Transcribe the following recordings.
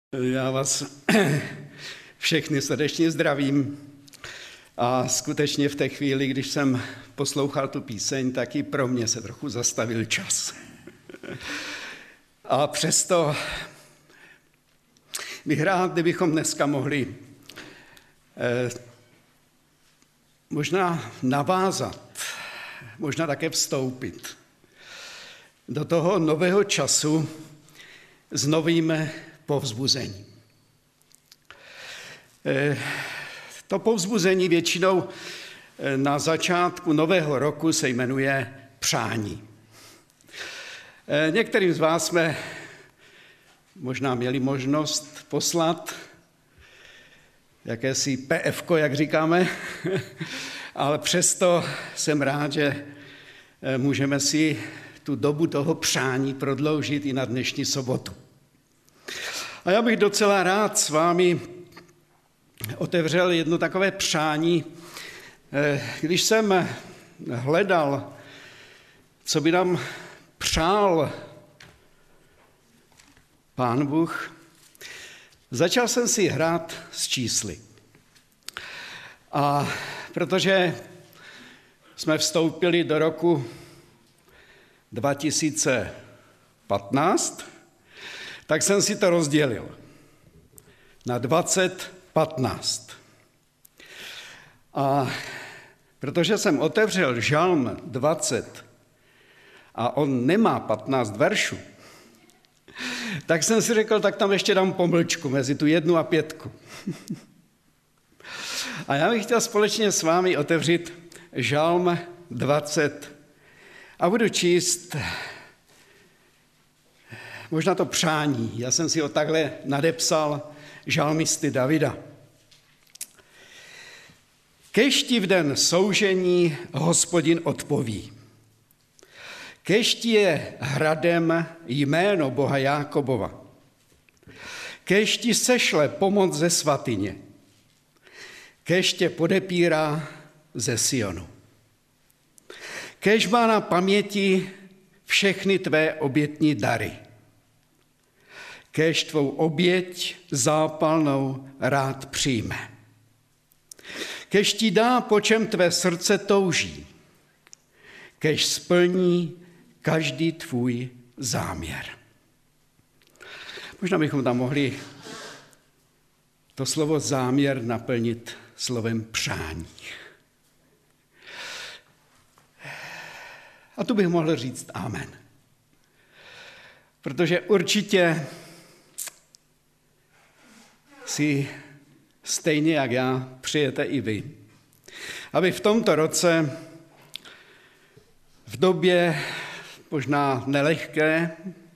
Já vás všechny srdečně zdravím a skutečně v té chvíli, když jsem poslouchal tu píseň, tak i pro mě se trochu zastavil čas. A přesto bych rád, kdybychom dneska mohli možná navázat, možná také vstoupit do toho nového času s novým povzbuzením. To povzbuzení většinou na začátku nového roku se jmenuje přání. Některým z vás jsme možná měli možnost poslat jakési PFko, jak říkáme, ale přesto jsem rád, že můžeme si tu dobu toho přání prodloužit i na dnešní sobotu. A já bych docela rád s vámi otevřel jedno takové přání. Když jsem hledal, co by nám přál Pán Bůh, začal jsem si hrát s čísly. A protože jsme vstoupili do roku 2015, tak jsem si to rozdělil na 2015. A protože jsem otevřel Žalm 20 a on nemá 15 veršů, tak jsem si řekl, tak tam ještě dám pomlčku mezi tu 1 a 5. A já bych chtěl společně s vámi otevřít Žalm 20 a budu číst možná to přání. Já jsem si ho takhle nadepsal žalmisty Davida. Kéž ti v den soužení Hospodin odpoví. Kéž ti je hradem jméno Boha Jákobova. Kéž ti sešle pomoc ze svatyně. Kéž tě podepírá ze Sionu. Kéž má na paměti všechny tvé obětní dary. Kéž tvou oběť zápalnou rád přijme. Kéž ti dá, po čem tvé srdce touží. Kéž splní každý tvůj záměr. Možná bychom tam mohli to slovo záměr naplnit slovem přání. A tu bych mohl říct amen. Protože určitě si stejně jak já přejete i vy, aby v tomto roce, v době možná nelehké,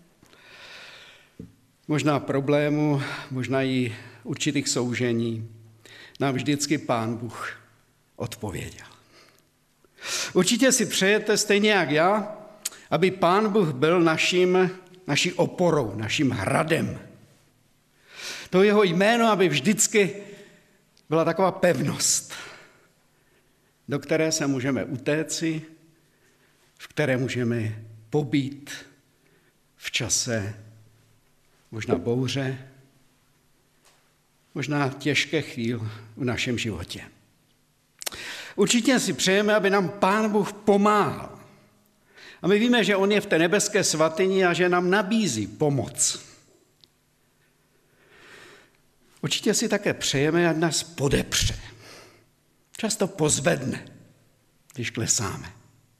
možná problémů, možná i určitých soužení, nám vždycky Pán Bůh odpověděl. Určitě si přejete stejně jak já, aby Pán Bůh byl naší oporou, naším hradem. To jeho jméno, aby vždycky byla taková pevnost, do které se můžeme utéci, v které můžeme pobít v čase možná bouře, možná těžké chvíle v našem životě. Určitě si přejeme, aby nám Pán Bůh pomáhal. A my víme, že on je v té nebeské svatyni a že nám nabízí pomoc. Určitě si také přejeme, ať nás podepře. Často pozvedne, když klesáme.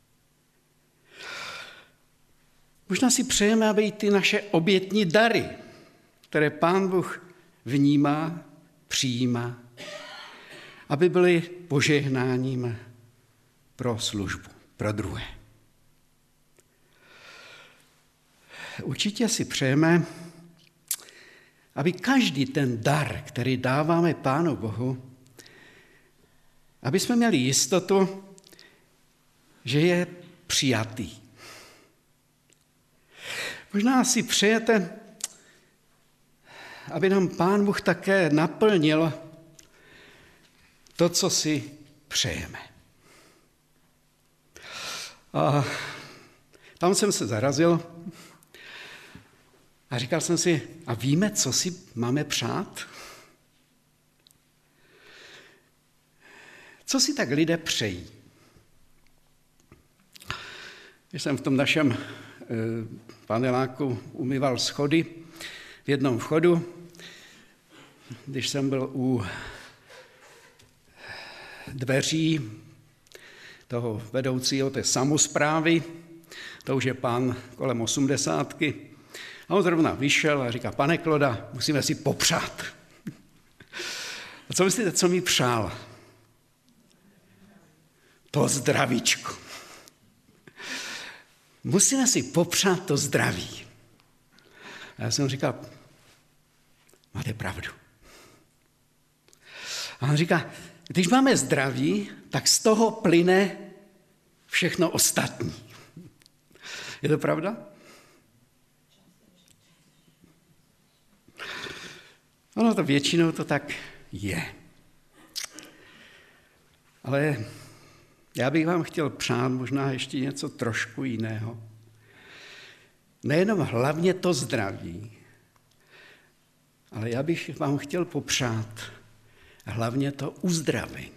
Možná si přejeme, aby i ty naše obětní dary, které Pán Bůh vnímá, přijímá, aby byly požehnáním pro službu, pro druhé. Určitě si přejeme, aby každý ten dar, který dáváme Pánu Bohu, aby jsme měli jistotu, že je přijatý. Možná si přejete, aby nám Pán Bůh také naplnil to, co si přejeme. A tam jsem se zarazil, A říkal jsem si, a víme, co si máme přát? Co si tak lidé přejí? Když jsem v tom našem paneláku umýval schody, v jednom vchodu, když jsem byl u dveří toho vedoucího té samosprávy, to už je pán kolem 80. A on zrovna vyšel a říká, pane Kloda, musíme si popřát. A co myslíte, co mi přál? To zdravíčko. Musíme si popřát to zdraví. A já jsem říkal, máte pravdu. A on říká, když máme zdraví, tak z toho plyne všechno ostatní. Je to pravda? Ono to většinou to tak je. Ale já bych vám chtěl přát možná ještě něco trošku jiného. Nejenom hlavně to zdraví, ale já bych vám chtěl popřát hlavně to uzdravení.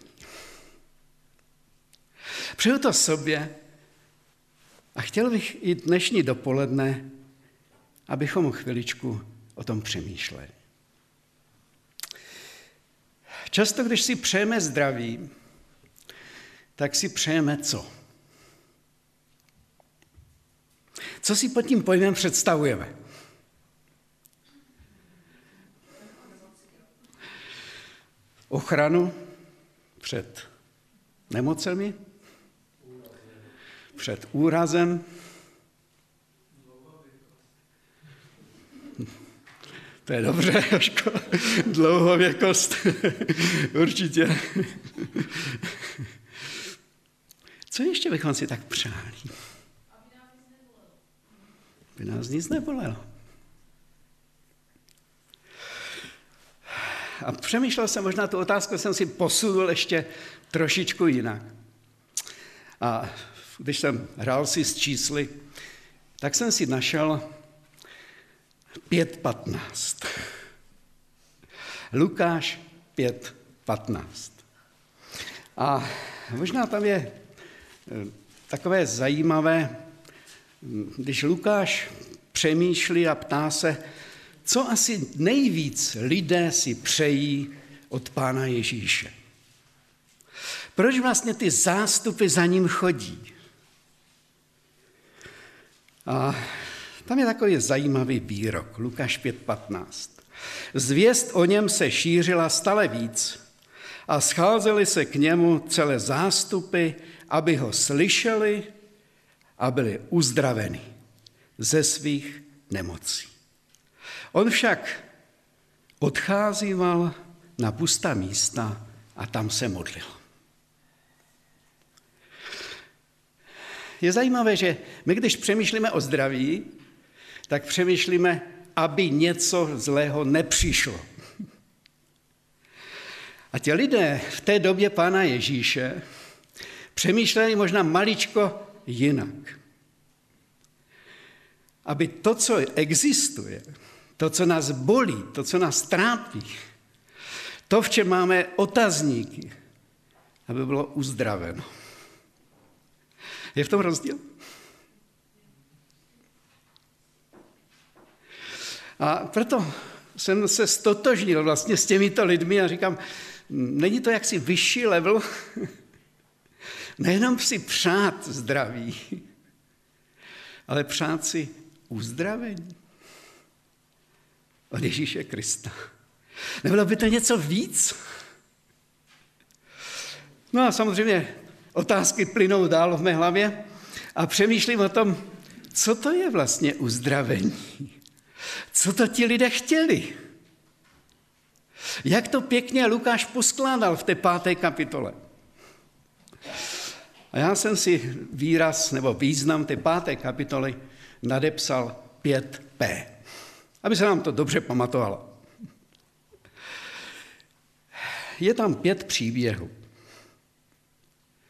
Přeju to sobě a chtěl bych i dnešní dopoledne, abychom chviličku o tom přemýšleli. Často, když si přejeme zdraví, tak si přejeme co? Co si pod tím pojmem představujeme? Ochranu před nemocemi, před úrazem. To je dobře, Jožko. Dlouhověkost. Určitě. Co ještě bychom si tak přáli? Aby nás nic nebolelo. A přemýšlel jsem, možná tu otázku jsem si posunul ještě trošičku jinak. A když jsem hrál si s čísly, tak jsem si našel 5:15. Lukáš 5:15. A možná tam je takové zajímavé, když Lukáš přemýšlí a ptá se, co asi nejvíc lidé si přejí od Pána Ježíše. Proč vlastně ty zástupy za ním chodí? A tam je takový zajímavý výrok, Lukáš 5:15. Zvěst o něm se šířila stále víc a scházely se k němu celé zástupy, aby ho slyšeli a byli uzdraveni ze svých nemocí. On však odcházíval na pustá místa a tam se modlil. Je zajímavé, že my, když přemýšlíme o zdraví, tak přemýšlíme, aby něco zlého nepřišlo. A ti lidé v té době Pána Ježíše přemýšleli možná maličko jinak. Aby to, co existuje, to, co nás bolí, to, co nás trápí, to, v čem máme otazníky, aby bylo uzdraveno. Je v tom rozdíl? A proto jsem se stotožnil vlastně s těmito lidmi a říkám, není to jaksi vyšší level? Nejenom si přát zdraví, ale přát si uzdravení od Ježíše Krista. Nebylo by to něco víc? No a samozřejmě otázky plynou dál v mé hlavě a přemýšlím o tom, co to je vlastně uzdravení. Co to ti lidé chtěli? Jak to pěkně Lukáš poskládal v té 5. kapitole. A já jsem si výraz nebo význam té 5. kapitoly nadepsal 5P, aby se nám to dobře pamatovalo. Je tam 5 příběhů,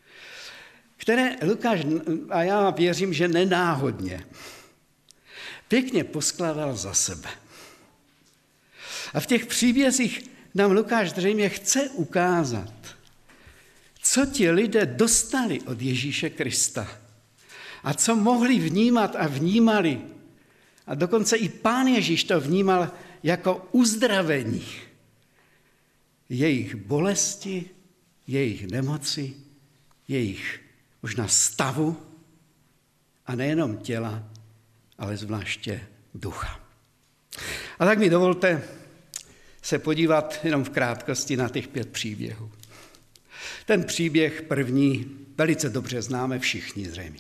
které Lukáš, a já věřím, že nenáhodně, pěkně poskládal za sebe. A v těch příbězích nám Lukáš zřejmě chce ukázat, co ti lidé dostali od Ježíše Krista a co mohli vnímat a vnímali. A dokonce i Pán Ježíš to vnímal jako uzdravení jejich bolesti, jejich nemoci, jejich možná stavu a nejenom těla, ale zvláště ducha. A tak mi dovolte se podívat jenom v krátkosti na těch 5 příběhů. Ten příběh první velice dobře známe všichni zřejmě.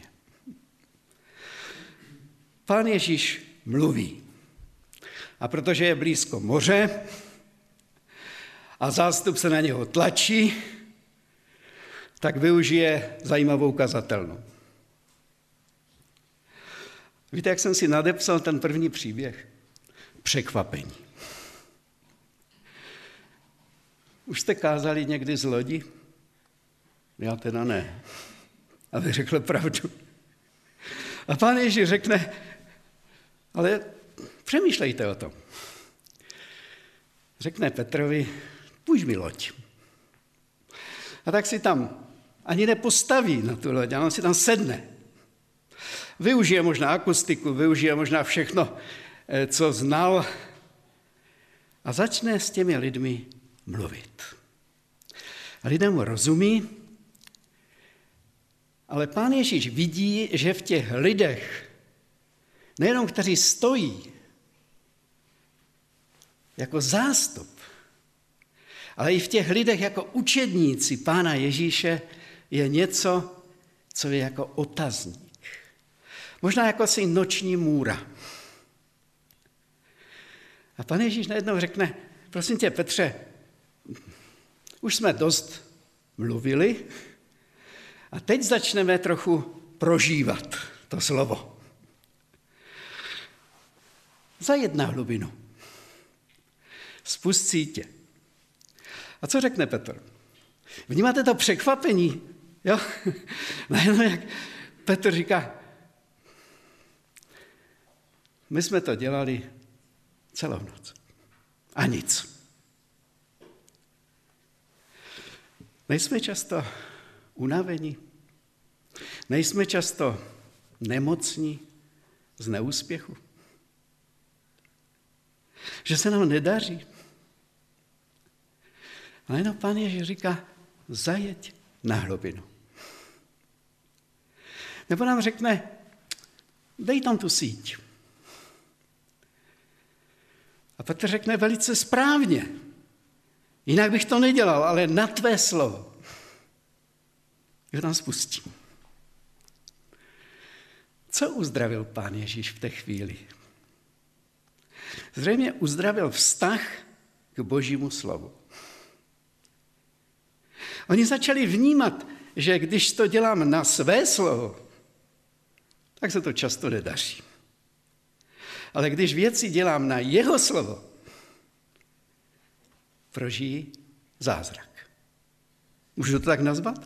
Pán Ježíš mluví. A protože je blízko moře a zástup se na něho tlačí, tak využije zajímavou kazatelnu. Víte, jak jsem si nadepsal ten první příběh? Překvapení. Už jste kázali někdy z lodi? Já teda ne. Aby řekl pravdu. A Pán Ježíš řekne, ale přemýšlejte o tom. Řekne Petrovi, půjč mi loď. A tak si tam ani nepostaví na tu loď, ale on si tam sedne. Využije možná akustiku, využije možná všechno, co znal a začne s těmi lidmi mluvit. A lidé mu rozumí, ale Pán Ježíš vidí, že v těch lidech, nejenom kteří stojí jako zástup, ale i v těch lidech jako učedníci Pána Ježíše je něco, co je jako otazník. Možná jako asi noční můra. A Pán Ježíš najednou řekne, prosím tě, Petře, už jsme dost mluvili a teď začneme trochu prožívat to slovo. Zajet na hlubinu. Spust sítě. A co řekne Petr? Vnímáte to překvapení? Jo? Najednou jak Petr říká, my jsme to dělali celou noc. A nic. Nejsme často unavení, nejsme často nemocní z neúspěchu, že se nám nedaří. Ale jenom Pán Ježíš říká, zajeď na hlubinu. Nebo nám řekne, dej tam tu síť. A Petr řekne velice správně, jinak bych to nedělal, ale na tvé slovo. Jo, tam spustím. Co uzdravil Pán Ježíš v té chvíli? Zřejmě uzdravil vztah k Božímu slovu. Oni začali vnímat, že když to dělám na své slovo, tak se to často nedaří. Ale když věci dělám na jeho slovo, prožijí zázrak. Můžu to tak nazvat?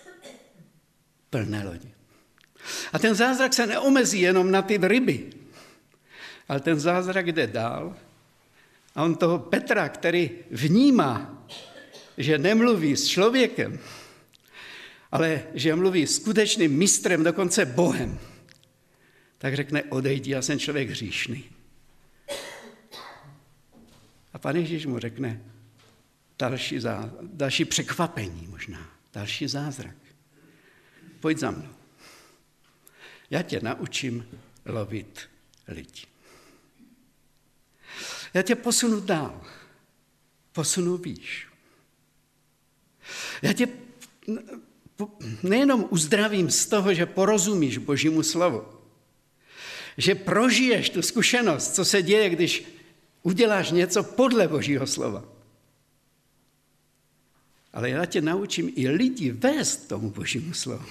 Plné lodi. A ten zázrak se neomezí jenom na ty ryby, ale ten zázrak jde dál. A on toho Petra, který vnímá, že nemluví s člověkem, ale že mluví skutečným mistrem, dokonce Bohem, tak řekne, odejdi, já jsem člověk hříšný. A Pán Ježíš mu řekne další překvapení možná, další zázrak. Pojď za mnou. Já tě naučím lovit lidi. Já tě posunu dál. Posunu výš. Já tě nejenom uzdravím z toho, že porozumíš Božímu slovu, že prožiješ tu zkušenost, co se děje, když uděláš něco podle Božího slova. Ale já tě naučím i lidi vést tomu Božímu slovu.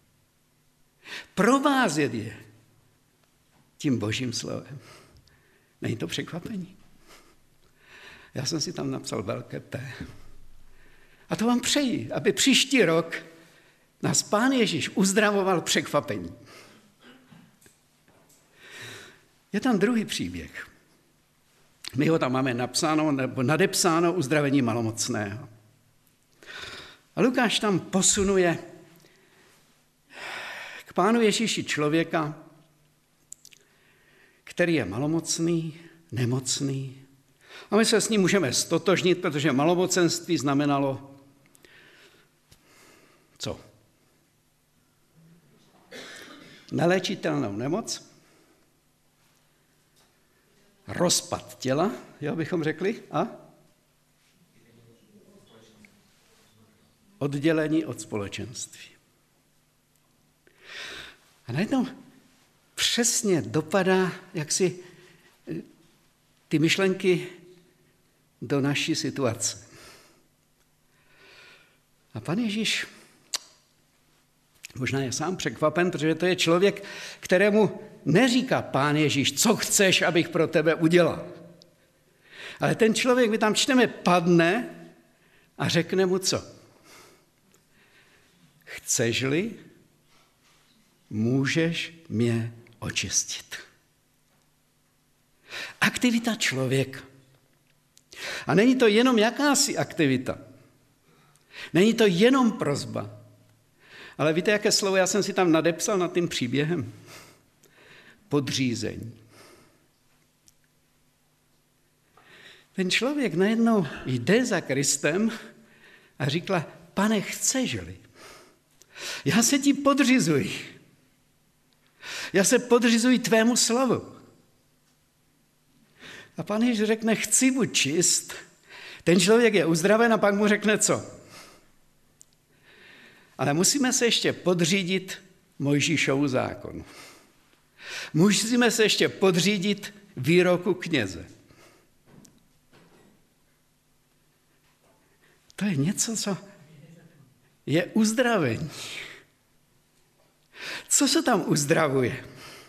Provázet je tím Božím slovem. Není to překvapení? Já jsem si tam napsal velké P. A to vám přeji, aby příští rok nás Pán Ježíš uzdravoval překvapení. Je tam druhý příběh. My ho tam máme napsáno nebo nadepsáno uzdravení malomocného. A Lukáš tam posunuje k Pánu Ježíši člověka, který je malomocný, nemocný. A my se s ním můžeme stotožnit, protože malomocenství znamenalo co? Neléčitelnou nemoc, rozpad těla, jo, bychom řekli, a oddělení od společenství. A najednou přesně dopadá, jak si ty myšlenky do naší situace. A Pan Ježíš možná je sám překvapen, protože to je člověk, kterému neříká Pán Ježíš, co chceš, abych pro tebe udělal. Ale ten člověk, my tam čteme, padne a řekne mu co? Chceš-li, můžeš mě očistit. Aktivita člověka. A není to jenom jakási aktivita. Není to jenom prosba. Ale víte, jaké slovo já jsem si tam nadepsal nad tím příběhem? Podřízení. Ten člověk najednou jde za Kristem a říká, Pane, chceš-li? Já se ti podřizuji. Já se podřizuji tvému slovu. A Pán Ježíš řekne, chci buď čist. Ten člověk je uzdraven a pak mu řekne co? Ale musíme se ještě podřídit Mojžíšovu zákonu. Musíme se ještě podřídit výroku kněze. To je něco, co je uzdravení. Co se tam uzdravuje?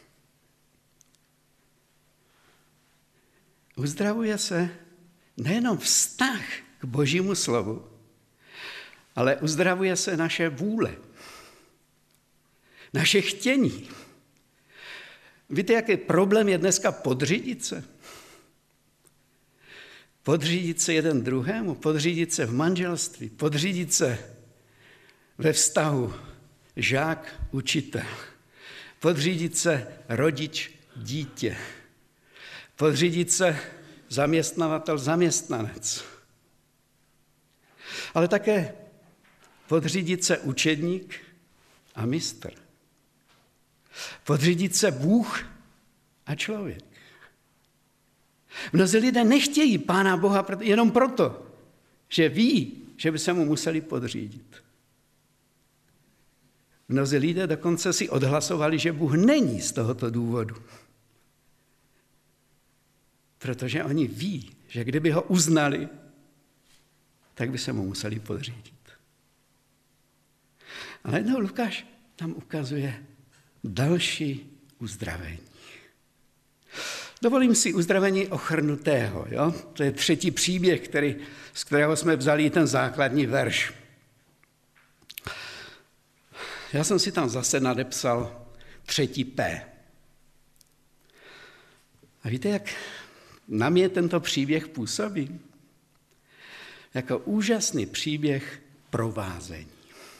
Uzdravuje se nejenom vztah k Božímu slovu, ale uzdravuje se naše vůle, naše chtění. Víte, jaký problém je dneska podřídit se? Podřídit se jeden druhému, podřídit se v manželství, podřídit se ve vztahu žák, učitel, podřídit se rodič, dítě, podřídit se zaměstnavatel, zaměstnanec, ale také podřídit se učedník a mistr. Podřídit se Bůh a člověk. Mnozí lidé nechtějí Pána Boha jenom proto, že ví, že by se mu museli podřídit. Mnozí lidé dokonce si odhlasovali, že Bůh není z tohoto důvodu. Protože oni ví, že kdyby ho uznali, tak by se mu museli podřídit. A najednou Lukáš tam ukazuje další uzdravení. Dovolím si uzdravení ochrnutého. Jo? To je třetí příběh, z kterého jsme vzali ten základní verš. Já jsem si tam zase nadepsal 3. P. A víte, jak na mě tento příběh působí? Jako úžasný příběh provázení.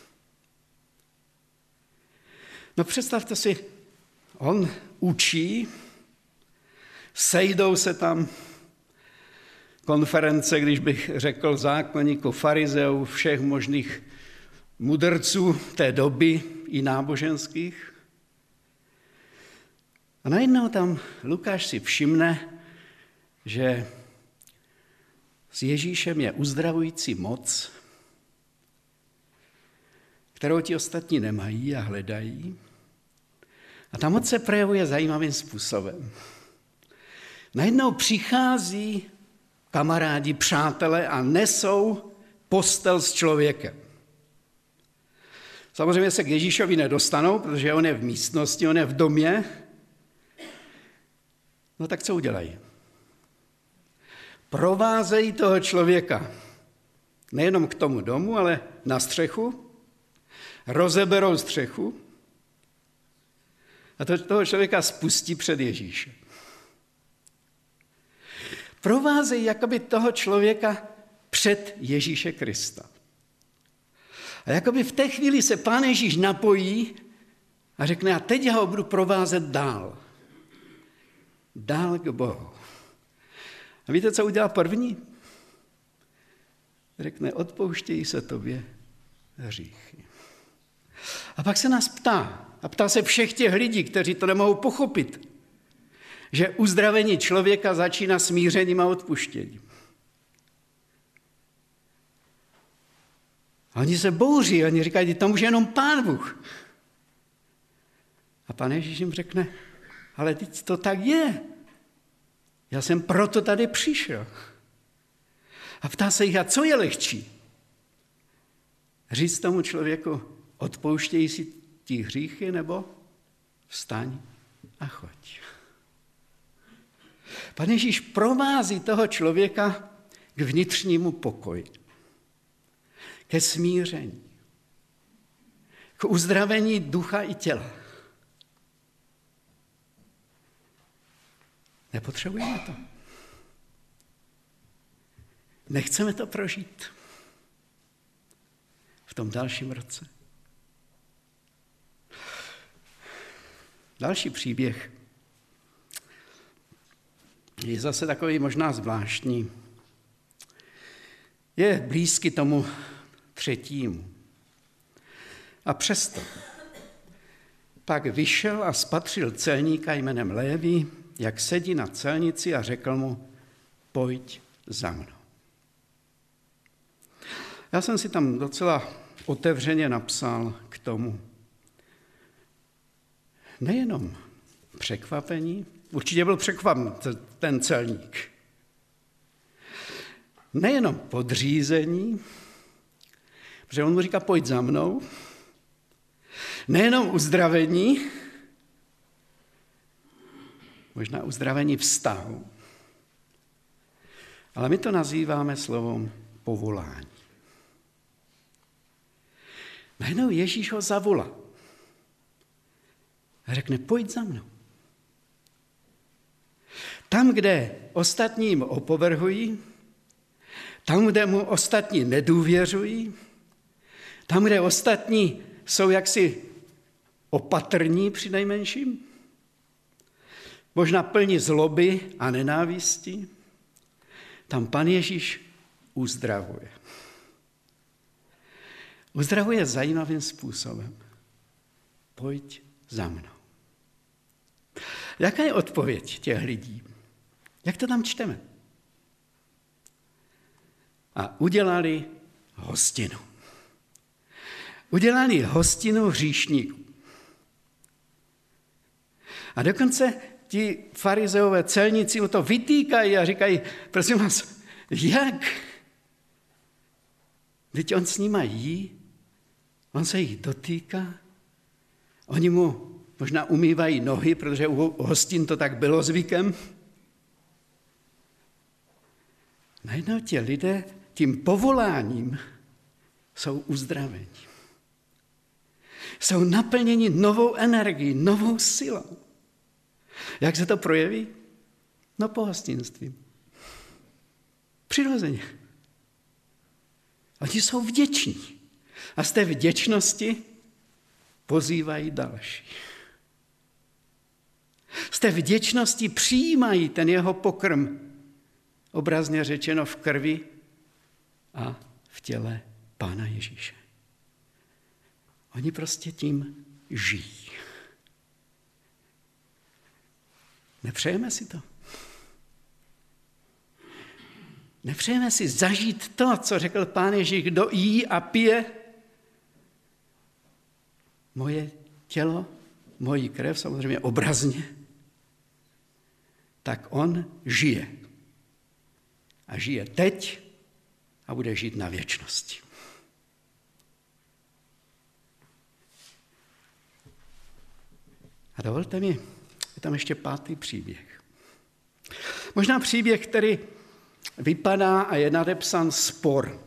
No představte si, on učí, sejdou se tam konference, když bych řekl zákonníků, farizeů, všech možných mudrců té doby i náboženských. A najednou tam Lukáš si všimne, že s Ježíšem je uzdravující moc, kterou ti ostatní nemají a hledají. A ta moc se projevuje zajímavým způsobem. Najednou přichází kamarádi, přátelé a nesou postel s člověkem. Samozřejmě se k Ježíšovi nedostanou, protože on je v místnosti, on je v domě. No tak co udělají? Provázejí toho člověka nejenom k tomu domu, ale na střechu, rozeberou střechu a toho člověka spustí před Ježíšem. provázejí jakoby toho člověka před Ježíše Krista. A jakoby v té chvíli se Pán Ježíš napojí a řekne, a teď já ho budu provázet dál. Dál k Bohu. A víte, co udělá první? Řekne, odpouštějí se tobě hříchy. A pak se nás ptá, a ptá se všech těch lidí, kteří to nemohou pochopit, že uzdravení člověka začíná smířením a odpuštěním. A oni se bouří, oni říkají, to může jenom Pán Bůh. A Pán Ježíš jim řekne, ale teď to tak je. Já jsem proto tady přišel. A ptá se jich, a co je lehčí? Říct tomu člověku, odpouštějí si ti hříchy, nebo vstaň a choď. Pán Ježíš provází toho člověka k vnitřnímu pokoji, ke smíření, k uzdravení ducha i těla. Nepotřebujeme to. Nechceme to prožít v tom dalším roce. Další příběh je zase takový možná zvláštní. Je blízky tomu třetímu. A přesto pak vyšel a spatřil celníka jménem Léví, jak sedí na celnici a řekl mu, pojď za mnou. Já jsem si tam docela otevřeně napsal k tomu. Nejenom překvapení, určitě byl překvapen ten celník. Nejenom podřízení, protože on mu říká, pojď za mnou. Nejenom uzdravení, možná uzdravení vztahu, ale my to nazýváme slovom povolání. Najednou Ježíš ho zavolá a řekne, pojď za mnou. Tam, kde ostatním opovrhují, tam, kde mu ostatní nedůvěřují, tam, kde ostatní jsou jaksi opatrní přinejmenším, možná plní zloby a nenávisti, tam Pan Ježíš uzdravuje. Uzdravuje zajímavým způsobem. Pojď za mnou. Jaká je odpověď těch lidí? Jak to tam čteme? A udělali hostinu. Udělali hostinu hříšníků. A dokonce ti farizeové celníci mu to vytýkají a říkají, prosím vás, jak? Teď on s nima jí, on se jich dotýká, oni mu možná umývají nohy, protože u hostin to tak bylo zvykem. Najednou ti lidé tím povoláním jsou uzdraveni. Jsou naplněni novou energií, novou silou. Jak se to projeví? No pohostinstvím. Přirozeně. Oni jsou vděční. A z té vděčnosti pozývají další. Z té vděčnosti přijímají ten jeho pokrm, obrazně řečeno v krvi a v těle Pána Ježíše. Oni prostě tím žijí. Nepřejeme si to? Nepřejeme si zažít to, co řekl Pán Ježíš, kdo jí a pije moje tělo, moji krev, samozřejmě obrazně, tak on žije. A žije teď a bude žít na věčnosti. A dovolte mi, je tam ještě 5. příběh. Možná příběh, který vypadá a je nadepsan spor.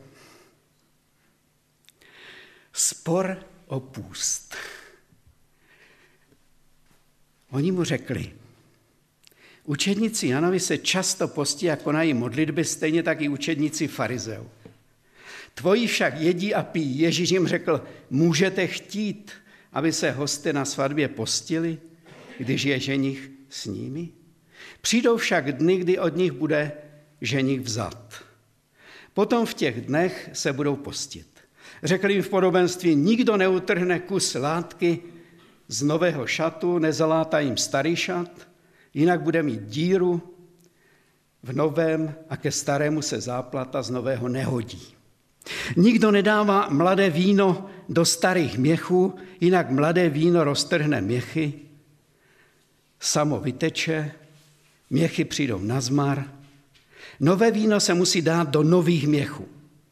Spor o půst. Oni mu řekli, Učedníci Janovi se často postí a konají modlitby, stejně tak i učedníci farizeů. Tvoji však jedí a pijí. Ježíš jim řekl, můžete chtít, aby se hosté na svatbě postili, když je ženich s nimi? Přijdou však dny, kdy od nich bude ženich vzat. Potom v těch dnech se budou postit. Řekl jim v podobenství, nikdo neutrhne kus látky z nového šatu, nezalátá jim starý šat, jinak bude mít díru v novém a ke starému se záplata z nového nehodí. Nikdo nedává mladé víno do starých měchů, jinak mladé víno roztrhne měchy, samo vyteče, měchy přijdou na zmar. Nové víno se musí dát do nových měchů.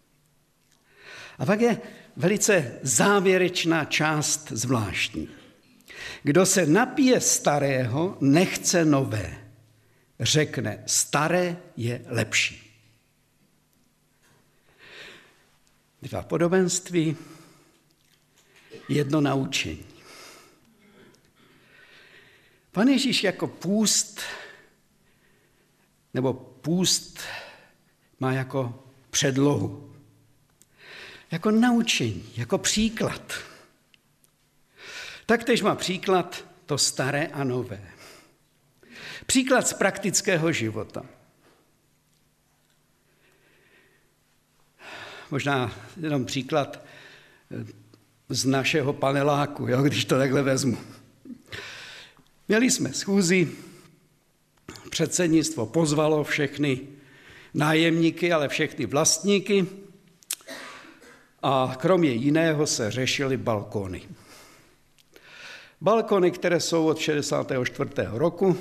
A pak je velice závěrečná část zvláštní. Kdo se napije starého, nechce nové. Řekne, staré je lepší. Dva podobenství, jedno naučení. Pan Ježíš jako půst má jako předlohu, jako naučení, jako příklad. Taktéž má příklad to staré a nové. Příklad z praktického života. Možná jenom příklad z našeho paneláku, když to takhle vezmu. Měli jsme schůzi, předsednictvo pozvalo všechny nájemníky, ale všechny vlastníky a kromě jiného se řešily balkony. Balkony, které jsou od 64. roku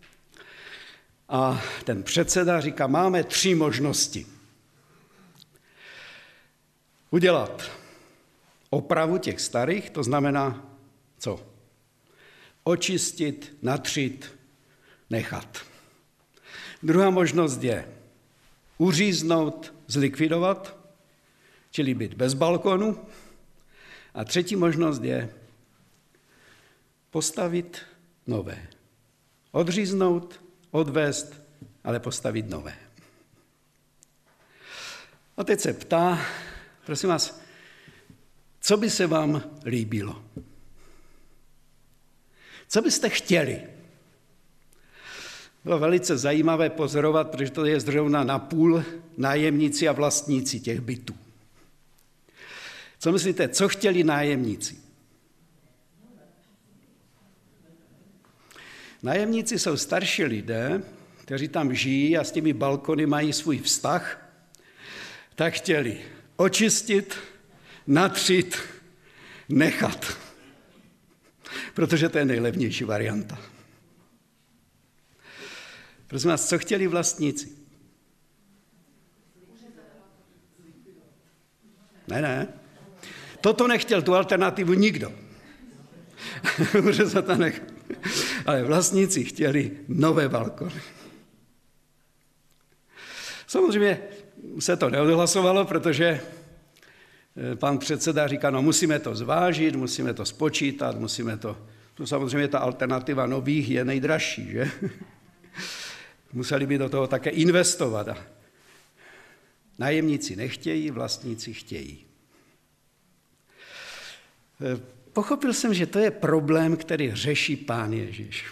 a ten předseda říká, máme 3 možnosti. Udělat opravu těch starých, to znamená co? Očistit, natřít, nechat. Druhá možnost je uříznout, zlikvidovat, čili být bez balkonu. A třetí možnost je postavit nové. Odříznout, odvést, ale postavit nové. A teď se ptá, prosím vás, co by se vám líbilo? Co byste chtěli? Bylo velice zajímavé pozorovat, protože to je zrovna napůl nájemníci a vlastníci těch bytů. Co myslíte, co chtěli nájemníci? Nájemníci jsou starší lidé, kteří tam žijí a s těmi balkony mají svůj vztah, tak chtěli očistit, natřít, nechat. Protože to je nejlevnější varianta. Prosím vás, co chtěli vlastníci? Ne. Toto nechtěl, tu alternativu nikdo. Uřezat a nechat. Ale vlastníci chtěli nové balkony. Samozřejmě se to neodhlasovalo, protože pan předseda říká, no musíme to zvážit, musíme to spočítat, to samozřejmě ta alternativa nových je nejdražší, že? Museli by do toho také investovat. A nájemníci nechtějí, vlastníci chtějí. Pochopil jsem, že to je problém, který řeší Pán Ježíš.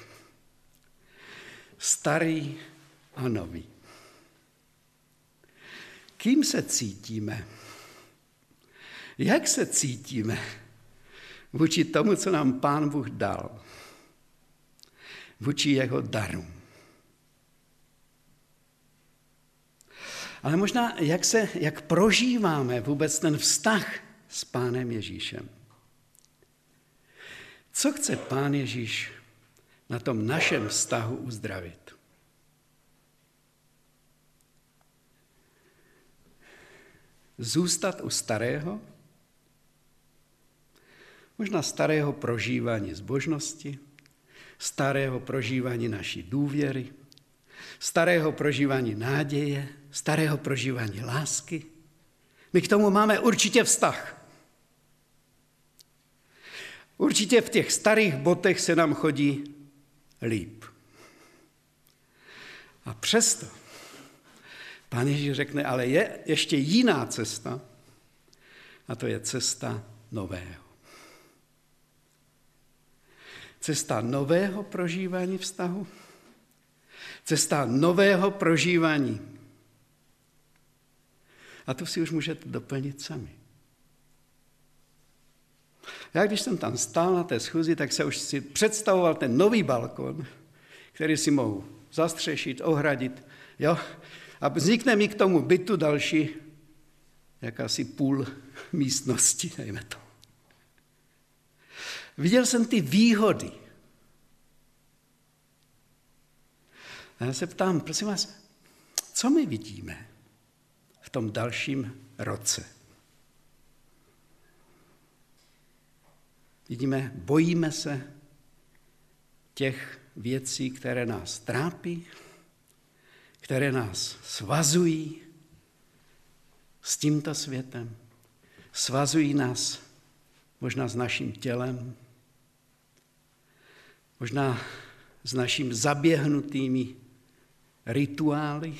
Starý a nový. Kým se cítíme? Jak se cítíme vůči tomu, co nám Pán Bůh dal? Vůči jeho darům. Ale možná, jak prožíváme vůbec ten vztah s Pánem Ježíšem. Co chce Pán Ježíš na tom našem vztahu uzdravit? Zůstat u starého? Možná starého prožívání zbožnosti, starého prožívání naší důvěry, starého prožívání naděje, starého prožívání lásky. My k tomu máme určitě vztah. Určitě v těch starých botech se nám chodí líp. A přesto Pán Ježíš řekne, ale je ještě jiná cesta, a to je cesta nového. Cesta nového prožívání vztahu, cesta nového prožívání. A to si už můžete doplnit sami. Já když jsem tam stál na té schůzi, tak se už si představoval ten nový balkon, který si mohu zastřešit, ohradit, jo? A vznikne mi k tomu bytu další jakási půl místnosti, dejme to. Viděl jsem ty výhody. A já se ptám, prosím vás, co my vidíme v tom dalším roce? Vidíme, bojíme se těch věcí, které nás trápí, které nás svazují s tímto světem, svazují nás možná s naším tělem, možná s naším zaběhnutými rituály,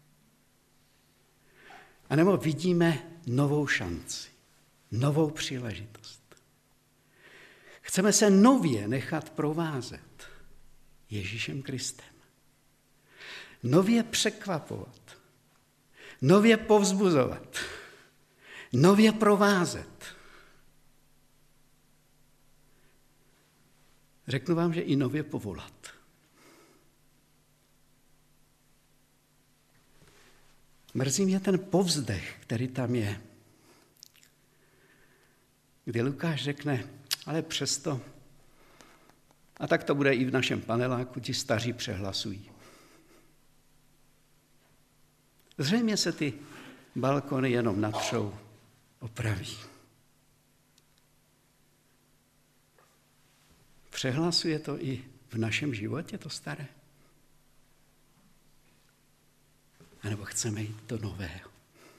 anebo vidíme novou šanci, novou příležitost. Chceme se nově nechat provázet Ježíšem Kristem. Nově překvapovat, nově povzbuzovat, nově provázet. Řeknu vám, že i nově povolat. Mrzí mě ten povzdech, který tam je, kdy Lukáš řekne, ale přesto, a tak to bude i v našem paneláku, ti staří přehlasují. Zřejmě se ty balkony jenom natřou, opraví. Přehlasuje to i v našem životě, to staré? A nebo chceme jít do nového?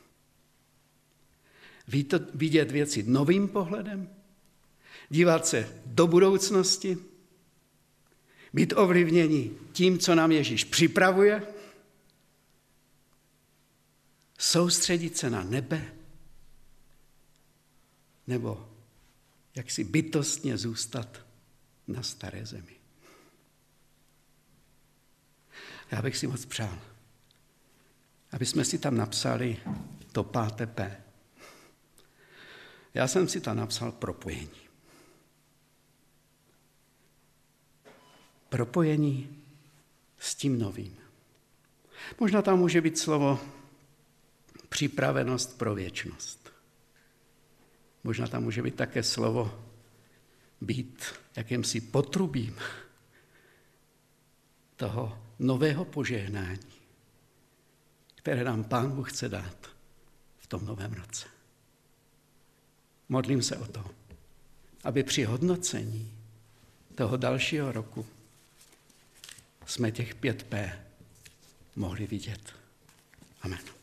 Vidět věci novým pohledem? Dívat se do budoucnosti? Být ovlivněni tím, co nám Ježíš připravuje? Soustředit se na nebe? Nebo jak si bytostně zůstat na staré zemi? Já bych si moc přál, aby jsme si tam napsali to 5. P. Já jsem si tam napsal propojení. Propojení s tím novým. Možná tam může být slovo připravenost pro věčnost. Možná tam může být také slovo být jakýmsi potrubím toho nového požehnání, které nám Pán Bůh chce dát v tom novém roce. Modlím se o to, aby při hodnocení toho dalšího roku jsme těch 5 P mohli vidět. Amen.